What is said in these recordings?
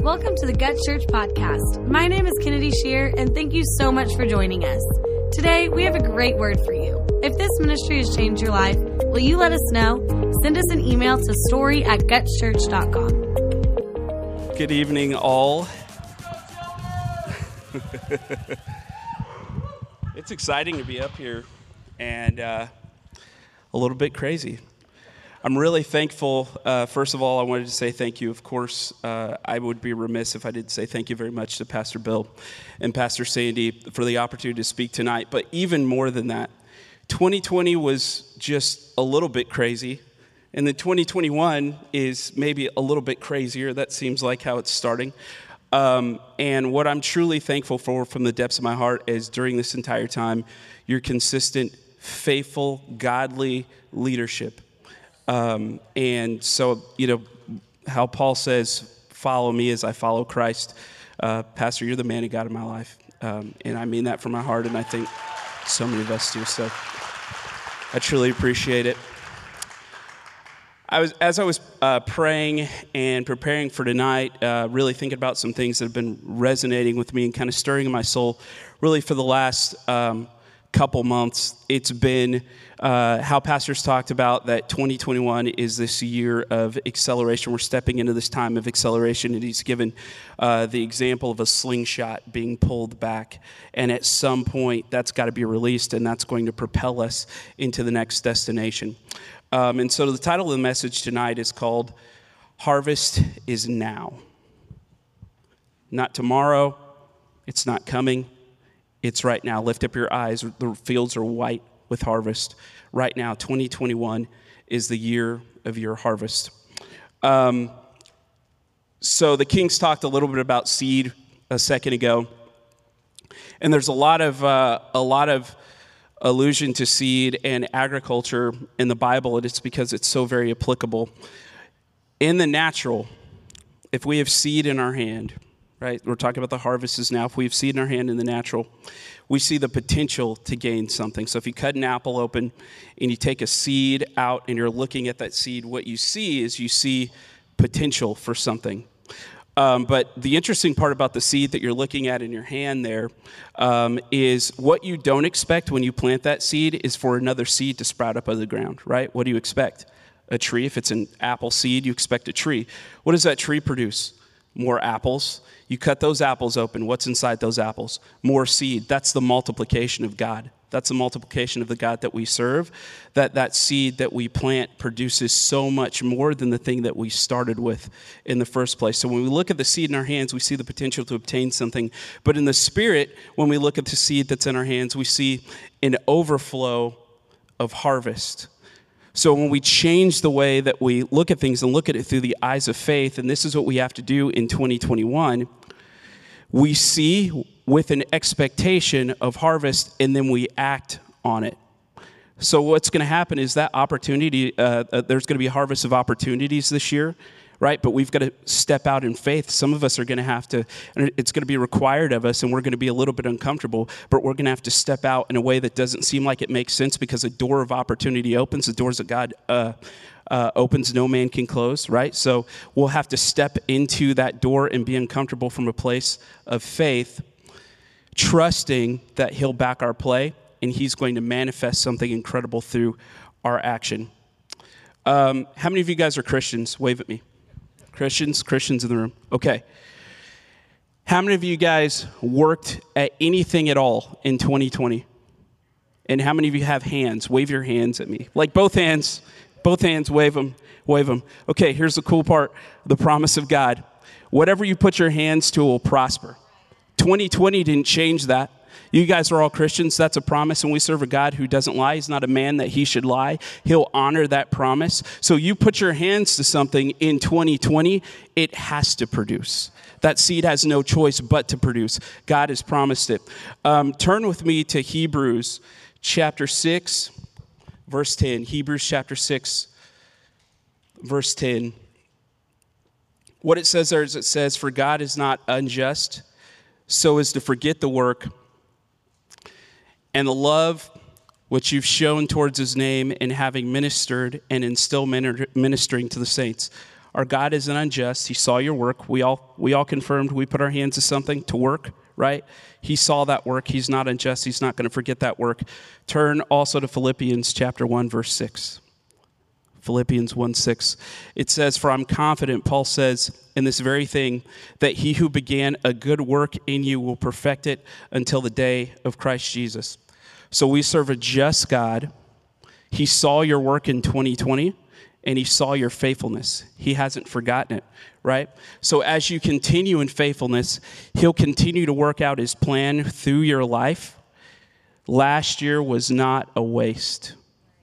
Welcome to the Gut Church Podcast. My name is Kennedy Shear, and thank you so much for joining us. Today, we have a great word for you. If this ministry has changed your life, will you let us know? Send us an email to story@gutchurch.com. Good evening, all. It's exciting to be up here and a little bit crazy. I'm really thankful. First of all, I wanted to say thank you. Of course, I would be remiss if I didn't say thank you very much to Pastor Bill and Pastor Sandy for the opportunity to speak tonight. But even more than that, 2020 was just a little bit crazy. And then 2021 is maybe a little bit crazier. That seems like how it's starting. And what I'm truly thankful for from the depths of my heart is during this entire time, your consistent, faithful, godly leadership. And so, you know, how Paul says, follow me as I follow Christ. Pastor, you're the man of God in my life. And I mean that from my heart, and I think so many of us do. So I truly appreciate it. As I was praying and preparing for tonight, really thinking about some things that have been resonating with me and kind of stirring in my soul, really for the last couple months. It's been how pastors talked about that 2021 is this year of acceleration. We're stepping into this time of acceleration, and he's given the example of a slingshot being pulled back. And at some point, that's got to be released, and that's going to propel us into the next destination. And so the title of the message tonight is called Harvest is Now. Not tomorrow. It's not coming. It's right now. Lift up your eyes. The fields are white with harvest. Right now, 2021 is the year of your harvest. So the Kings talked a little bit about seed a second ago. And there's a lot of allusion to seed and agriculture in the Bible, and it's because it's so very applicable. In the natural, if we have seed in our hand, right, we're talking about the harvest is now. If we have seed in our hand in the natural, we see the potential to gain something. So if you cut an apple open and you take a seed out and you're looking at that seed, what you see is you see potential for something. But the interesting part about the seed that you're looking at in your hand there is what you don't expect when you plant that seed is for another seed to sprout up out of the ground, right? What do you expect? A tree. If it's an apple seed, you expect a tree. What does that tree produce? More apples. You cut those apples open. What's inside those apples? More seed. That's the multiplication of God. That's the multiplication of the God that we serve. That seed that we plant produces so much more than the thing that we started with in the first place. So when we look at the seed in our hands, we see the potential to obtain something. But in the spirit, when we look at the seed that's in our hands, we see an overflow of harvest. So when we change the way that we look at things and look at it through the eyes of faith, and this is what we have to do in 2021, we see with an expectation of harvest, and then we act on it. So what's going to happen is that opportunity, there's going to be a harvest of opportunities this year, right? But we've got to step out in faith. Some of us are going to have to, and it's going to be required of us, and we're going to be a little bit uncomfortable, but we're going to have to step out in a way that doesn't seem like it makes sense because a door of opportunity opens. The doors that God opens, no man can close, right? So we'll have to step into that door and be uncomfortable from a place of faith, trusting that he'll back our play and he's going to manifest something incredible through our action. How many of you guys are Christians? Wave at me. Christians in the room. Okay. How many of you guys worked at anything at all in 2020? And how many of you have hands? Wave your hands at me. Like both hands, wave them. Okay, here's the cool part, the promise of God. Whatever you put your hands to will prosper. 2020 didn't change that. You guys are all Christians. That's a promise, and we serve a God who doesn't lie. He's not a man that he should lie. He'll honor that promise. So you put your hands to something in 2020, it has to produce. That seed has no choice but to produce. God has promised it. Turn with me to Hebrews chapter 6, verse 10. Hebrews chapter 6, verse 10. What it says there is it says, "For God is not unjust, so as to forget the work and the love which you've shown towards his name in having ministered and in still ministering to the saints." Our God isn't unjust. He saw your work. We all confirmed we put our hands to something to work, right? He saw that work. He's not unjust. He's not going to forget that work. Turn also to Philippians chapter 1, verse 6. Philippians 1:6. It says, "For I'm confident," Paul says, "in this very thing, that he who began a good work in you will perfect it until the day of Christ Jesus." So we serve a just God. He saw your work in 2020, and he saw your faithfulness. He hasn't forgotten it, right? So as you continue in faithfulness, he'll continue to work out his plan through your life. Last year was not a waste.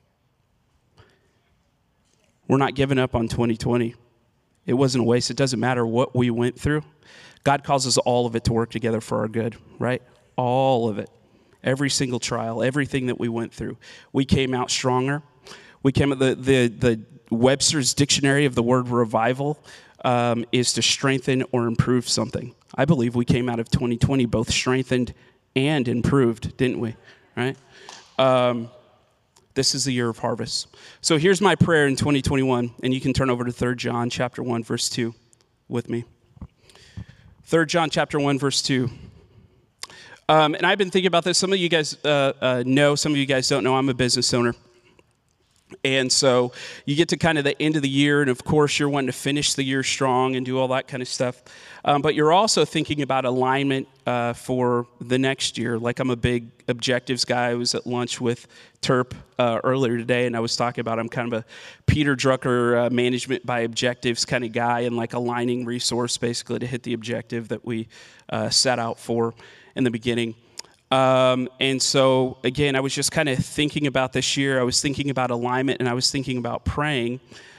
We're not giving up on 2020. It wasn't a waste. It doesn't matter what we went through. God causes all of it to work together for our good, right? All of it. Every single trial, everything that we went through. We came out stronger. We came out, the Webster's dictionary of the word revival is to strengthen or improve something. I believe we came out of 2020 both strengthened and improved, didn't we? Right? This is the year of harvest. So here's my prayer in 2021, and you can turn over to 3 John chapter 1, verse 2 with me. 3 John chapter 1, verse 2. And I've been thinking about this. Some of you guys know, some of you guys don't know, I'm a business owner. And so you get to kind of the end of the year, and of course you're wanting to finish the year strong and do all that kind of stuff. But you're also thinking about alignment for the next year. Like, I'm a big objectives guy. I was at lunch with Terp earlier today, and I was talking about I'm kind of a Peter Drucker management by objectives kind of guy, and like aligning resource basically to hit the objective that we set out for in the beginning. And so, again, I was just kind of thinking about this year. I was thinking about alignment, and I was thinking about praying.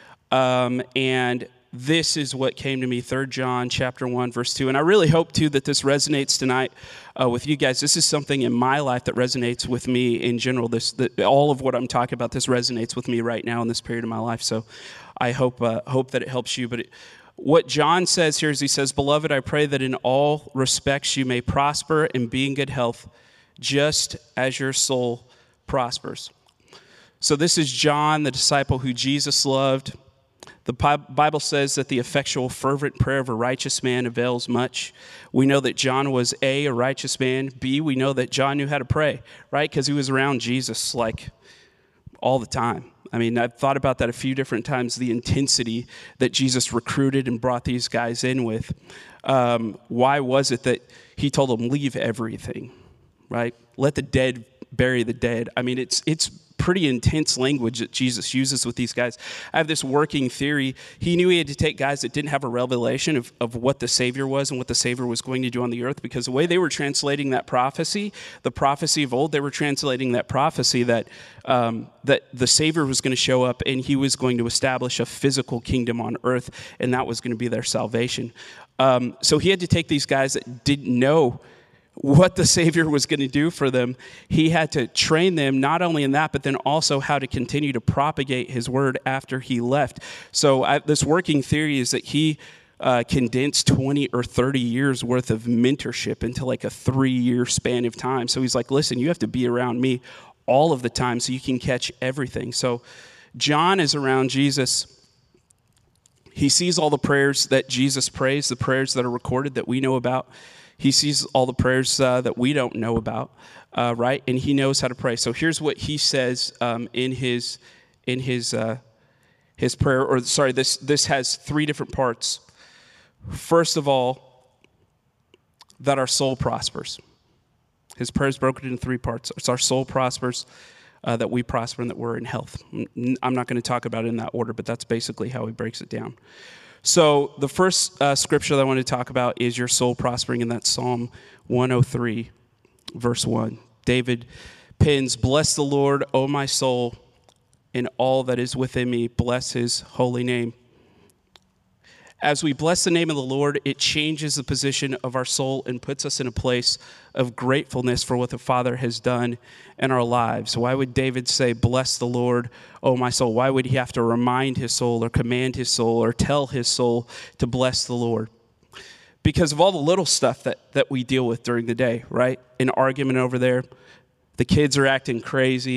And this is what came to me, 3 John chapter 1, verse 2. And I really hope, too, that this resonates tonight with you guys. This is something in my life that resonates with me in general. All of what I'm talking about, this resonates with me right now in this period of my life. So I hope that it helps you. But what John says here is, he says, "Beloved, I pray that in all respects you may prosper and be in good health, just as your soul prospers." So this is John, the disciple who Jesus loved. The Bible says that the effectual, fervent prayer of a righteous man avails much. We know that John was A, a righteous man. B, we know that John knew how to pray, right? Because he was around Jesus like all the time. I mean, I've thought about that a few different times, the intensity that Jesus recruited and brought these guys in with. Why was it that he told them, leave everything, right? Let the dead bury the dead. I mean, it's pretty intense language that Jesus uses with these guys. I have this working theory. He knew he had to take guys that didn't have a revelation of what the Savior was and what the Savior was going to do on the earth, because the way they were translating that prophecy, the prophecy of old, they were translating that prophecy that the Savior was going to show up and he was going to establish a physical kingdom on earth, and that was going to be their salvation. So he had to take these guys that didn't know what the Savior was going to do for them. He had to train them not only in that, but then also how to continue to propagate his word after he left. So this working theory is that he condensed 20 or 30 years worth of mentorship into like a 3-year span of time. So he's like, listen, you have to be around me all of the time so you can catch everything. So John is around Jesus. He sees all the prayers that Jesus prays, the prayers that are recorded that we know about. He sees all the prayers that we don't know about, right? And he knows how to pray. So here's what he says in his prayer. Or sorry, this has 3 different parts. First of all, that our soul prospers. His prayer is broken into 3 parts. It's our soul prospers, that we prosper, and that we're in health. I'm not going to talk about it in that order, but that's basically how he breaks it down. So the first scripture that I want to talk about is your soul prospering, and that's Psalm 103, verse 1. David pens, "Bless the Lord, O my soul, and all that is within me. Bless his holy name." As we bless the name of the Lord, it changes the position of our soul and puts us in a place of gratefulness for what the Father has done in our lives. Why would David say, "Bless the Lord, oh my soul"? Why would he have to remind his soul or command his soul or tell his soul to bless the Lord? Because of all the little stuff that we deal with during the day, right? An argument over there, the kids are acting crazy,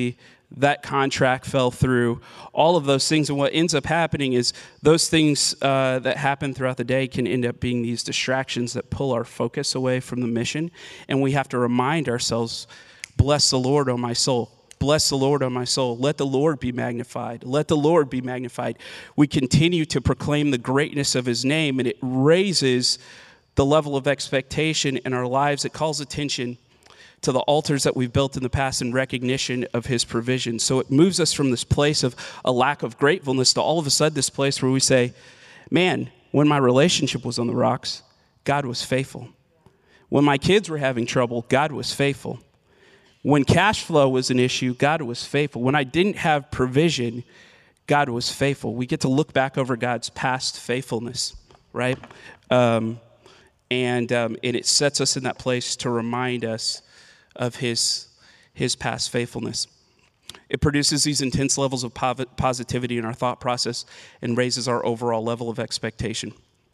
that contract fell through, all of those things. And what ends up happening is those things that happen throughout the day can end up being these distractions that pull our focus away from the mission. And we have to remind ourselves, bless the Lord, O my soul. Bless the Lord, O my soul. Let the Lord be magnified. Let the Lord be magnified. We continue to proclaim the greatness of his name, and it raises the level of expectation in our lives. It calls attention to the altars that we've built in the past in recognition of his provision. So it moves us from this place of a lack of gratefulness to all of a sudden this place where we say, man, when my relationship was on the rocks, God was faithful. When my kids were having trouble, God was faithful. When cash flow was an issue, God was faithful. When I didn't have provision, God was faithful. We get to look back over God's past faithfulness, right? And it sets us in that place to remind us of his past faithfulness. It produces these intense levels of positivity in our thought process and raises our overall level of expectation.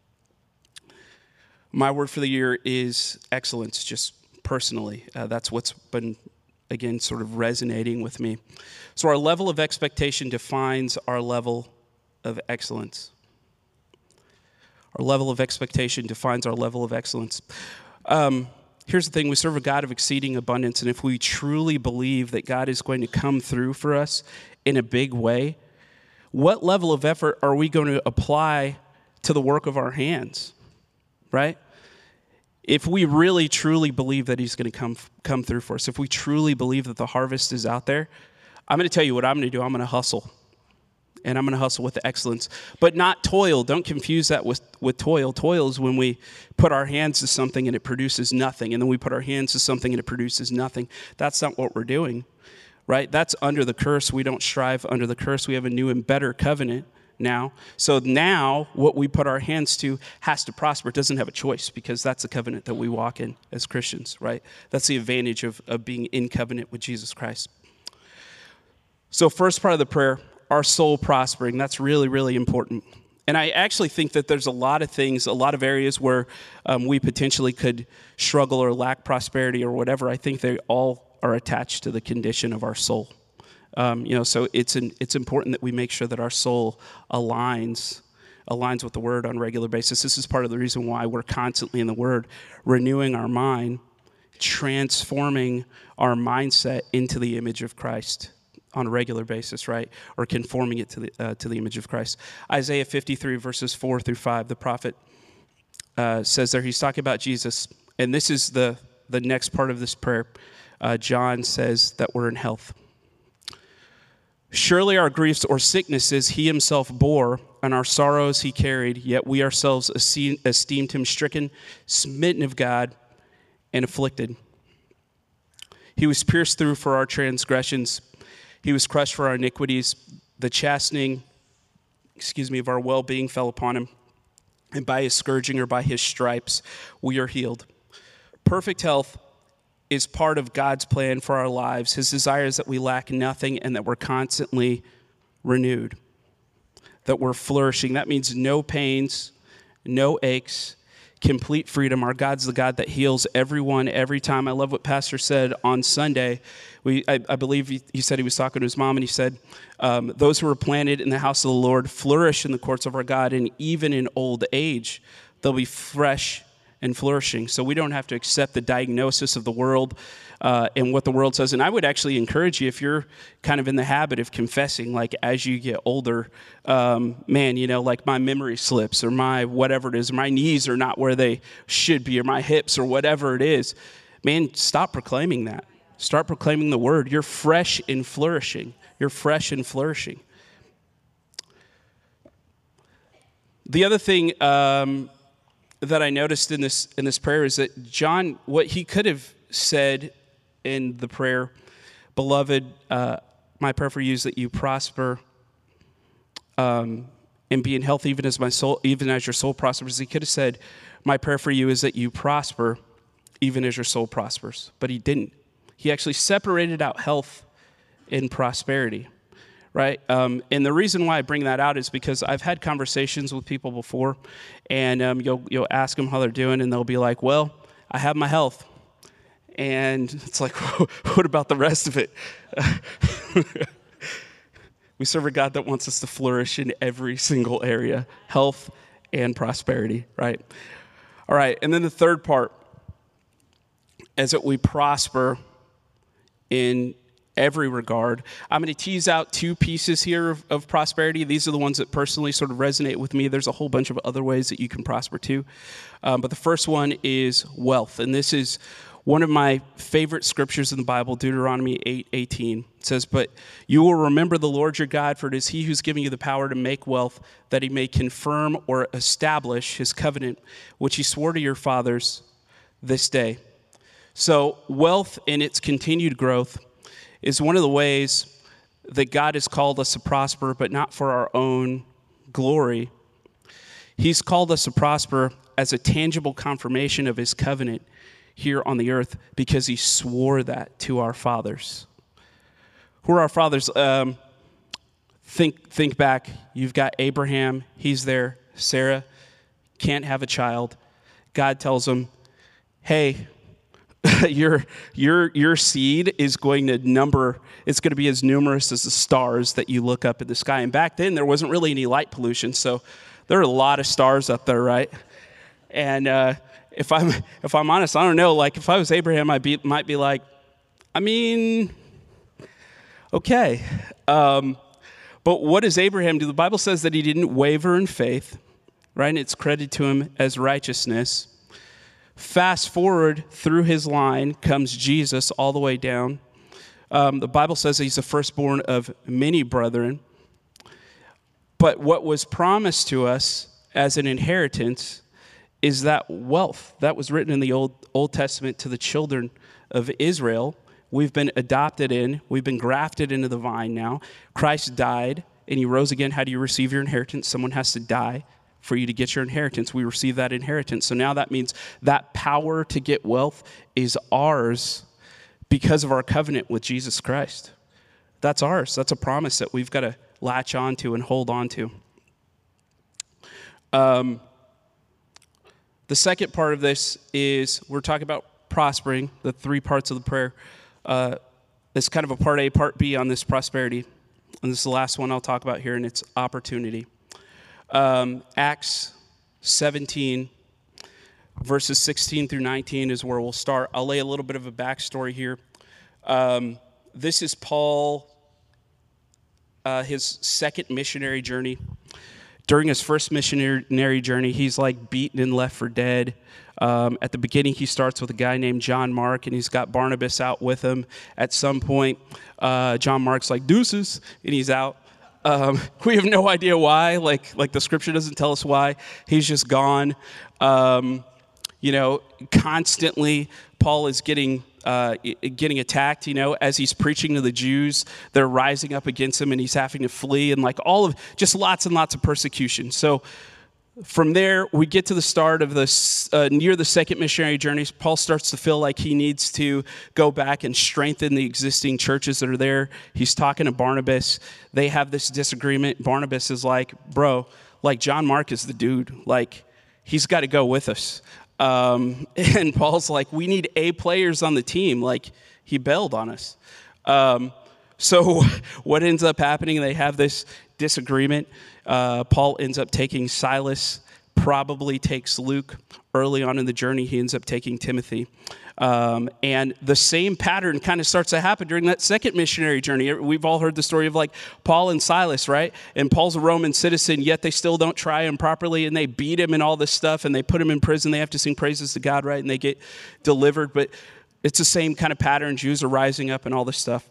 My word for the year is excellence, just personally. That's what's been, again, sort of resonating with me. So our level of expectation defines our level of excellence. Our level of expectation defines our level of excellence. Here's the thing, we serve a God of exceeding abundance, and if we truly believe that God is going to come through for us in a big way, what level of effort are we going to apply to the work of our hands, right? If we really, truly believe that he's going to come through for us, if we truly believe that the harvest is out there, I'm going to tell you what I'm going to do. I'm going to hustle. And I'm going to hustle with excellence, but not toil. Don't confuse that with toil. Toil is when we put our hands to something and it produces nothing, and then we put our hands to something and it produces nothing. That's not what we're doing, right? That's under the curse. We don't strive under the curse. We have a new and better covenant now. So now what we put our hands to has to prosper. It doesn't have a choice because that's the covenant that we walk in as Christians, right? That's the advantage of being in covenant with Jesus Christ. So first part of the prayer, our soul prospering. That's really, really important. And I actually think that there's a lot of things, a lot of areas where we potentially could struggle or lack prosperity or whatever. I think they all are attached to the condition of our soul. So it's important that we make sure that our soul aligns with the Word on a regular basis. This is part of the reason why we're constantly in the Word, renewing our mind, transforming our mindset into the image of Christ on a regular basis, right? Or conforming it to the image of Christ. Isaiah 53 verses 4 through 5, the prophet says there, he's talking about Jesus, and this is the next part of this prayer. John says that we're in health. Surely our griefs or sicknesses he himself bore, and our sorrows he carried, yet we ourselves esteemed him stricken, smitten of God, and afflicted. He was pierced through for our transgressions. He was crushed for our iniquities. The chastening, of our well-being fell upon him. And by his scourging or by his stripes, we are healed. Perfect health is part of God's plan for our lives. His desire is that we lack nothing and that we're constantly renewed, that we're flourishing. That means no pains, no aches, complete freedom. Our God's the God that heals everyone every time. I love what Pastor said on Sunday. I believe he said he was talking to his mom, and he said, those who are planted in the house of the Lord flourish in the courts of our God, and even in old age, they'll be fresh and flourishing. So we don't have to accept the diagnosis of the world and what the world says. And I would actually encourage you, if you're kind of in the habit of confessing, like as you get older, like my memory slips or my whatever it is, or my knees are not where they should be, or my hips or whatever it is, man, stop proclaiming that. Start proclaiming the word. You're fresh and flourishing. You're fresh and flourishing. The other thing that I noticed in this prayer is that John, what he could have said in the prayer, beloved, my prayer for you is that you prosper and be in health even as your soul prospers. He could have said, my prayer for you is that you prosper even as your soul prospers. But he didn't. He actually separated out health and prosperity, right? And the reason why I bring that out is because I've had conversations with people before, and you'll ask them how they're doing, and they'll be like, well, I have my health. And it's like, what about the rest of it? We serve a God that wants us to flourish in every single area, health and prosperity, right? All right, and then the third part is that we prosper in every regard. I'm going to tease out two pieces here of prosperity. These are the ones that personally sort of resonate with me. There's a whole bunch of other ways that you can prosper too. But the first one is wealth. And this is one of my favorite scriptures in the Bible, Deuteronomy 8:18. It says, "But you will remember the Lord your God, for it is he who's giving you the power to make wealth, that he may confirm or establish his covenant, which he swore to your fathers this day." So wealth in its continued growth is one of the ways that God has called us to prosper, but not for our own glory. He's called us to prosper as a tangible confirmation of his covenant here on the earth because he swore that to our fathers. Who are our fathers? Think back. You've got Abraham. He's there. Sarah can't have a child. God tells him, hey, your seed is going to number, it's going to be as numerous as the stars that you look up in the sky. And back then, there wasn't really any light pollution, so there are a lot of stars up there, right? And if I'm honest, I don't know. Like, if I was Abraham, might be like, I mean, okay. But what does Abraham do? The Bible says that he didn't waver in faith, right? And it's credited to him as righteousness. Fast forward through his line comes Jesus all the way down. The Bible says he's the firstborn of many brethren. But what was promised to us as an inheritance is that wealth that was written in the Old Testament to the children of Israel. We've been adopted in. We've been grafted into the vine now. Christ died and he rose again. How do you receive your inheritance? Someone has to die for you to get your inheritance. We receive that inheritance. So now that means that power to get wealth is ours because of our covenant with Jesus Christ. That's ours. That's a promise that we've got to latch onto and hold on to. The second part of this is we're talking about prospering, the three parts of the prayer. It's kind of a part A, part B on this prosperity. And this is the last one I'll talk about here, and it's opportunity. Acts 17, verses 16 through 19 is where we'll start. I'll lay a little bit of a backstory here. This is Paul, his second missionary journey. During his first missionary journey, he's like beaten and left for dead. At the beginning, he starts with a guy named John Mark, and he's got Barnabas out with him. At some point, John Mark's like, deuces, and he's out. We have no idea why. Like the scripture doesn't tell us why. He's just gone. Constantly Paul is getting attacked. As he's preaching to the Jews, they're rising up against him, and he's having to flee, and just lots and lots of persecution. So from there, we get to the start of this, near the second missionary journey. Paul starts to feel like he needs to go back and strengthen the existing churches that are there. He's talking to Barnabas. They have this disagreement. Barnabas is like, bro, John Mark is the dude. He's got to go with us. And Paul's like, we need A players on the team. He bailed on us. So what ends up happening, they have this disagreement. Paul ends up taking Silas, probably takes Luke. Early on in the journey, he ends up taking Timothy. And the same pattern kind of starts to happen during that second missionary journey. We've all heard the story of Paul and Silas, right? And Paul's a Roman citizen, yet they still don't try him properly, and they beat him and all this stuff, and they put him in prison. They have to sing praises to God, right? And they get delivered. But it's the same kind of pattern. Jews are rising up and all this stuff.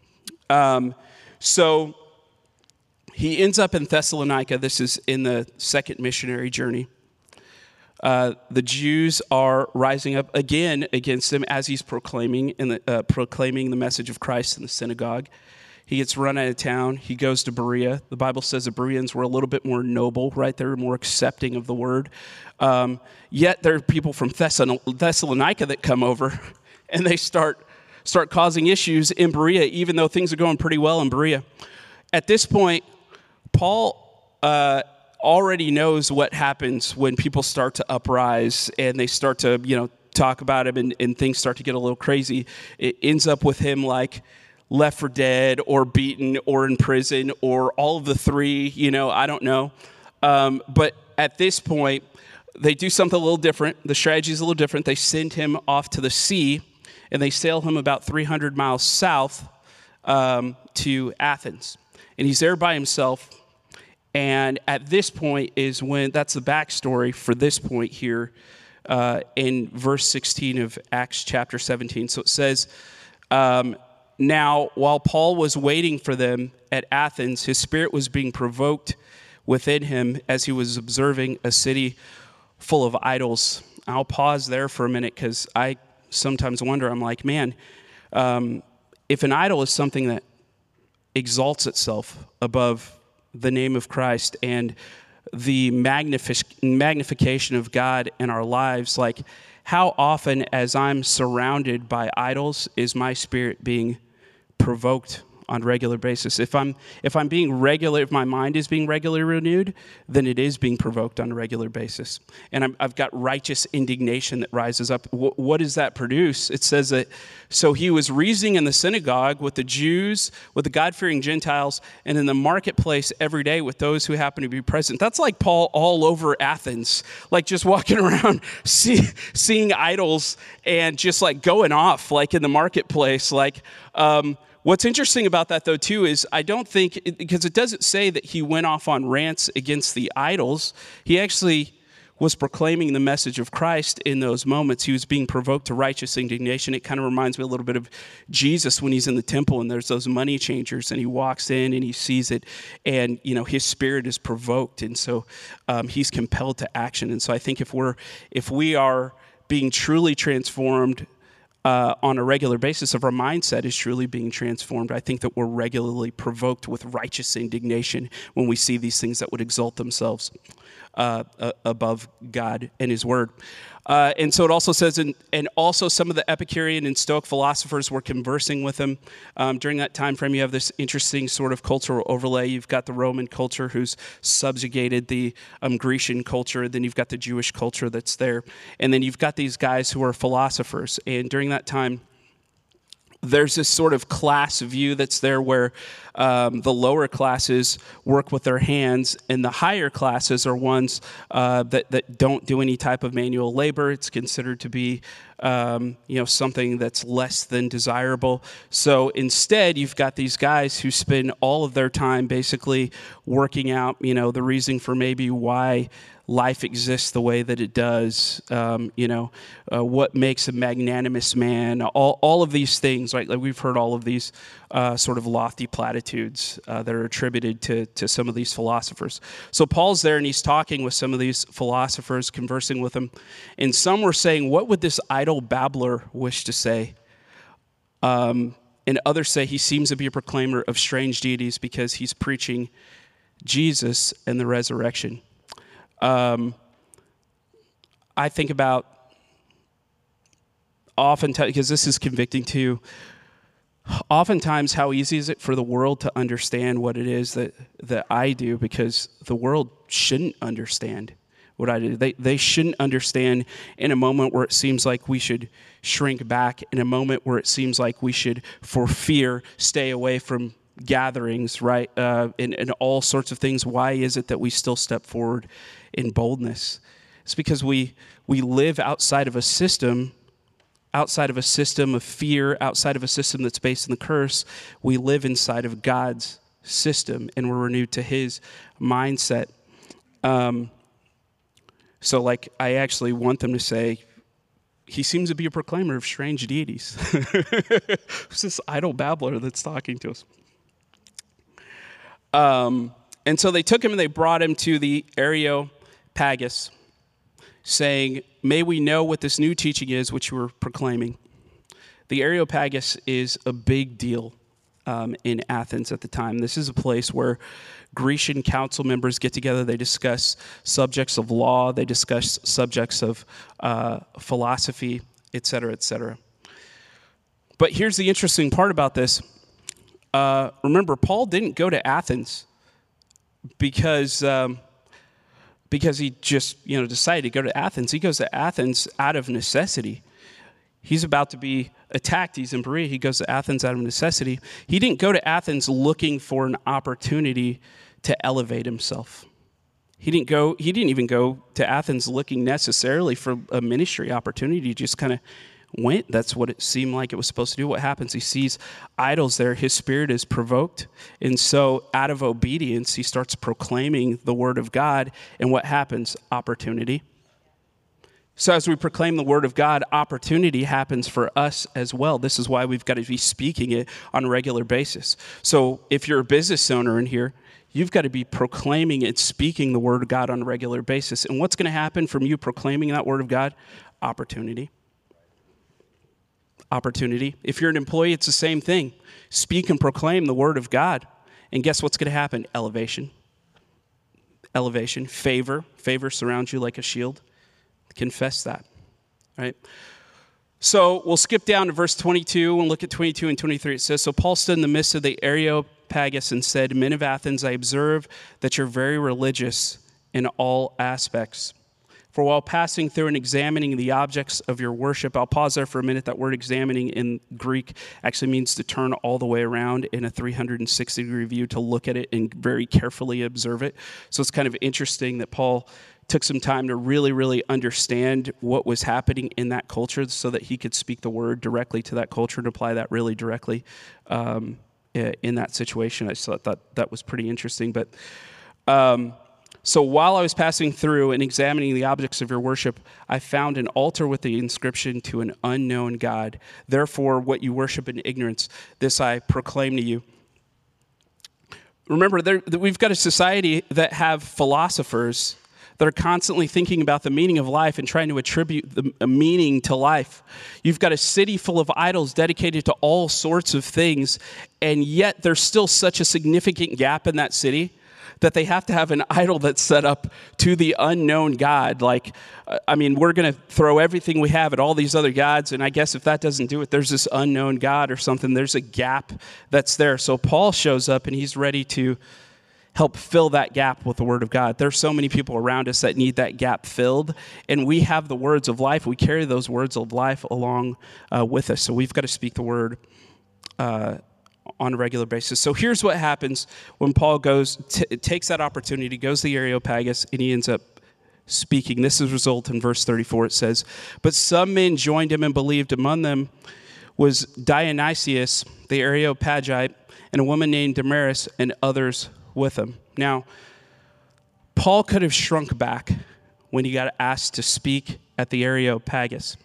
So he ends up in Thessalonica. This is in the second missionary journey. The Jews are rising up again against him as he's proclaiming the message of Christ in the synagogue. He gets run out of town. He goes to Berea. The Bible says the Bereans were a little bit more noble, right? They were more accepting of the word. Yet there are people from Thessalonica that come over, and they start causing issues in Berea, even though things are going pretty well in Berea. At this point, Paul already knows what happens when people start to uprise and they start to, talk about him and things start to get a little crazy, it ends up with him like left for dead or beaten or in prison or all of the three, I don't know. But at this point, they do something a little different. The strategy is a little different. They send him off to the sea, and they sail him about 300 miles south to Athens. And he's there by himself. And at this point is when, that's the backstory for this point here in verse 16 of Acts chapter 17. So it says, now, while Paul was waiting for them at Athens, his spirit was being provoked within him as he was observing a city full of idols. I'll pause there for a minute because I sometimes wonder, I'm like, man, if an idol is something that exalts itself above the name of Christ and the magnification of God in our lives, like how often as I'm surrounded by idols is my spirit being provoked on a regular basis? If my mind is being regularly renewed, then it is being provoked on a regular basis. And I've got righteous indignation that rises up. What does that produce? It says that, so he was reasoning in the synagogue with the Jews, with the God-fearing Gentiles, and in the marketplace every day with those who happen to be present. That's like Paul all over Athens, like just walking around, seeing idols and just like going off, like in the marketplace, like, what's interesting about that, though, too, is I don't think, because it doesn't say that he went off on rants against the idols. He actually was proclaiming the message of Christ in those moments. He was being provoked to righteous indignation. It kind of reminds me a little bit of Jesus when he's in the temple and there's those money changers and he walks in and he sees it and, his spirit is provoked. And so he's compelled to action. And so I think if we are being truly transformed on a regular basis, if our mindset is truly being transformed, I think that we're regularly provoked with righteous indignation when we see these things that would exalt themselves above God and his word. And so it also says, and also some of the Epicurean and Stoic philosophers were conversing with him. During that time frame, you have this interesting sort of cultural overlay. You've got the Roman culture who's subjugated the Grecian culture. Then you've got the Jewish culture that's there. And then you've got these guys who are philosophers. And during that time, there's this sort of class view that's there where the lower classes work with their hands and the higher classes are ones that don't do any type of manual labor. It's considered to be something that's less than desirable. So instead, you've got these guys who spend all of their time basically working out, the reason for maybe why life exists the way that it does, what makes a magnanimous man, all of these things, right? Like we've heard all of these sort of lofty platitudes that are attributed to some of these philosophers. So Paul's there and he's talking with some of these philosophers, conversing with them. And some were saying, what would this idle babbler wish to say? And others say he seems to be a proclaimer of strange deities because he's preaching Jesus and the resurrection. I think about oftentimes, because this is convicting too, oftentimes how easy is it for the world to understand what it is that I do, because the world shouldn't understand what I do. They shouldn't understand in a moment where it seems like we should shrink back, in a moment where it seems like we should, for fear, stay away from gatherings, right? And all sorts of things. Why is it that we still step forward in boldness? It's because we live outside of a system of fear, outside of a system that's based in the curse. We live inside of God's system, and we're renewed to his mindset. So like, I actually want them to say, he seems to be a proclaimer of strange deities. Who's this idle babbler that's talking to us? And so they took him and they brought him to the Areopagus, saying, may we know what this new teaching is which you were proclaiming. The Areopagus is a big deal in Athens at the time. This is a place where Grecian council members get together. They discuss subjects of law. They discuss subjects of philosophy, et cetera, et cetera. But here's the interesting part about this. Remember, Paul didn't go to Athens because because he just, decided to go to Athens. He goes to Athens out of necessity. He's about to be attacked. He's in Berea. He goes to Athens out of necessity. He didn't go to Athens looking for an opportunity to elevate himself. He didn't even go to Athens looking necessarily for a ministry opportunity. He just kind of went. That's what it seemed like it was supposed to do. What happens? He sees idols there. His spirit is provoked. And so out of obedience, he starts proclaiming the word of God. And what happens? Opportunity. So as we proclaim the word of God, opportunity happens for us as well. This is why we've got to be speaking it on a regular basis. So if you're a business owner in here, you've got to be proclaiming and speaking the word of God on a regular basis. And what's going to happen from you proclaiming that word of God? Opportunity. Opportunity. If you're an employee, it's the same thing. Speak and proclaim the word of God. And guess what's going to happen? Elevation. Elevation. Favor. Favor surrounds you like a shield. Confess that, right? So we'll skip down to verse 22 and look at 22 and 23. It says, so Paul stood in the midst of the Areopagus and said, men of Athens, I observe that you're very religious in all aspects. For while passing through and examining the objects of your worship, I'll pause there for a minute. That word examining in Greek actually means to turn all the way around in a 360-degree view, to look at it and very carefully observe it. So it's kind of interesting that Paul took some time to really, really understand what was happening in that culture so that he could speak the word directly to that culture and apply that really directly in that situation. I just thought that was pretty interesting. But so while I was passing through and examining the objects of your worship, I found an altar with the inscription to an unknown God. Therefore, what you worship in ignorance, this I proclaim to you. Remember, we've got a society that have philosophers that are constantly thinking about the meaning of life and trying to attribute a meaning to life. You've got a city full of idols dedicated to all sorts of things, and yet there's still such a significant gap in that city that they have to have an idol that's set up to the unknown God. We're going to throw everything we have at all these other gods, and I guess if that doesn't do it, there's this unknown God or something. There's a gap that's there. So Paul shows up, and he's ready to help fill that gap with the word of God. There's so many people around us that need that gap filled, and we have the words of life. We carry those words of life along with us, so we've got to speak the word on a regular basis. So here's what happens when Paul takes that opportunity, goes to the Areopagus, and he ends up speaking. This is the result in verse 34. It says, but some men joined him and believed. Among them was Dionysius, the Areopagite, and a woman named Damaris, and others with him. Now, Paul could have shrunk back when he got asked to speak at the Areopagus,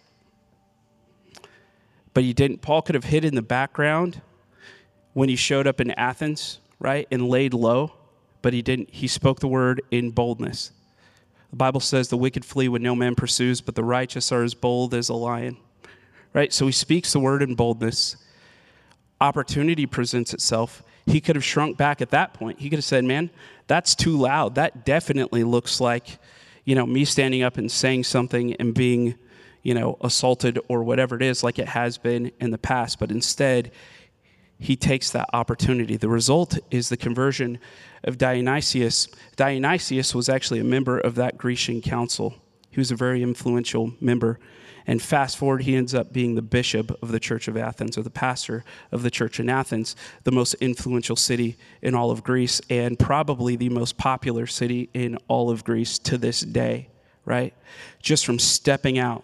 but he didn't. Paul could have hid in the background when he showed up in Athens, right, and laid low, but he didn't. He spoke the word in boldness. The Bible says the wicked flee when no man pursues, but the righteous are as bold as a lion, right? So he speaks the word in boldness. Opportunity presents itself. He could have shrunk back at that point. He could have said, man, that's too loud. That definitely looks like, me standing up and saying something and being, assaulted or whatever it is, like it has been in the past. But instead, he takes that opportunity. The result is the conversion of Dionysius. Dionysius was actually a member of that Grecian council. He was a very influential member. And fast forward, he ends up being the bishop of the Church of Athens, or the pastor of the church in Athens, the most influential city in all of Greece, and probably the most popular city in all of Greece to this day, right? Just from stepping out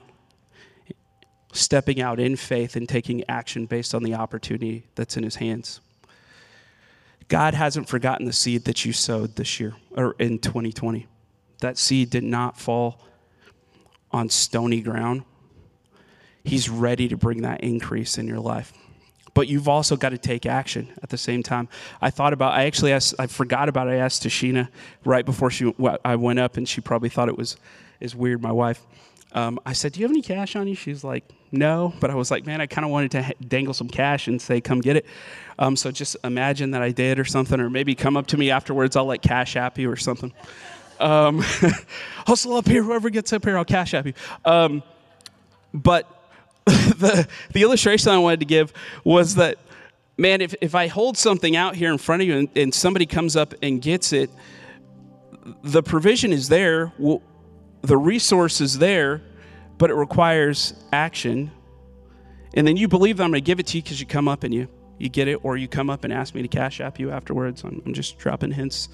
in faith and taking action based on the opportunity that's in his hands. God hasn't forgotten the seed that you sowed this year, or in 2020. That seed did not fall on stony ground. He's ready to bring that increase in your life. But you've also got to take action at the same time. I forgot about it. I asked Tashina right before I went up, and she probably thought it was weird, my wife. I said, do you have any cash on you? She's like, no. But I was like, man, I kind of wanted to dangle some cash and say, come get it. So just imagine that I did or something, or maybe come up to me afterwards. I'll Cash App you or something. Hustle up here. Whoever gets up here, I'll Cash App you. But the illustration I wanted to give was that, man, if I hold something out here in front of you and somebody comes up and gets it, the provision is there, the resource is there, but it requires action. And then you believe that I'm going to give it to you because you come up and you get it, or you come up and ask me to Cash App you afterwards. I'm just dropping hints.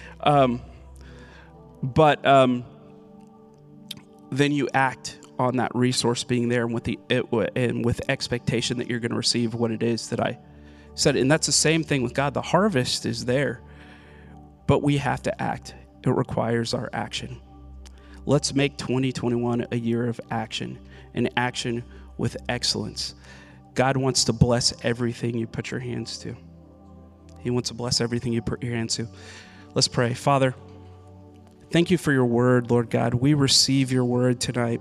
But then you act on that resource being there, and with expectation that you're going to receive what it is that I said. And that's the same thing with God. The harvest is there, but we have to act. It requires our action. Let's make 2021 a year of action, and action with excellence. God wants to bless everything you put your hands to. He wants to bless everything you put your hands to. Let's pray. Father, thank you for your word, Lord God. We receive your word tonight.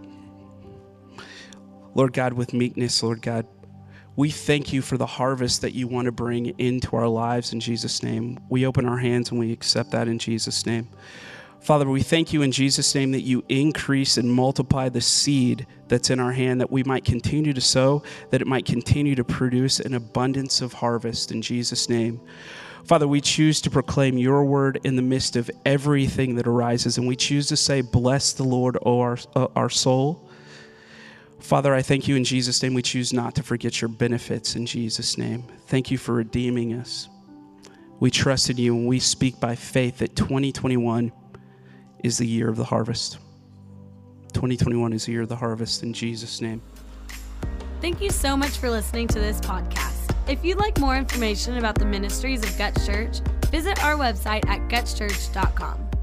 Lord God, with meekness, Lord God, we thank you for the harvest that you want to bring into our lives in Jesus' name. We open our hands and we accept that in Jesus' name. Father, we thank you in Jesus' name that you increase and multiply the seed that's in our hand, that we might continue to sow, that it might continue to produce an abundance of harvest in Jesus' name. Father, we choose to proclaim your word in the midst of everything that arises, and we choose to say, bless the Lord, O our soul. Father, I thank you in Jesus' name. We choose not to forget your benefits in Jesus' name. Thank you for redeeming us. We trust in you, and we speak by faith that 2021 is the year of the harvest. 2021 is the year of the harvest in Jesus' name. Thank you so much for listening to this podcast. If you'd like more information about the ministries of Guts Church, visit our website at gutschurch.com.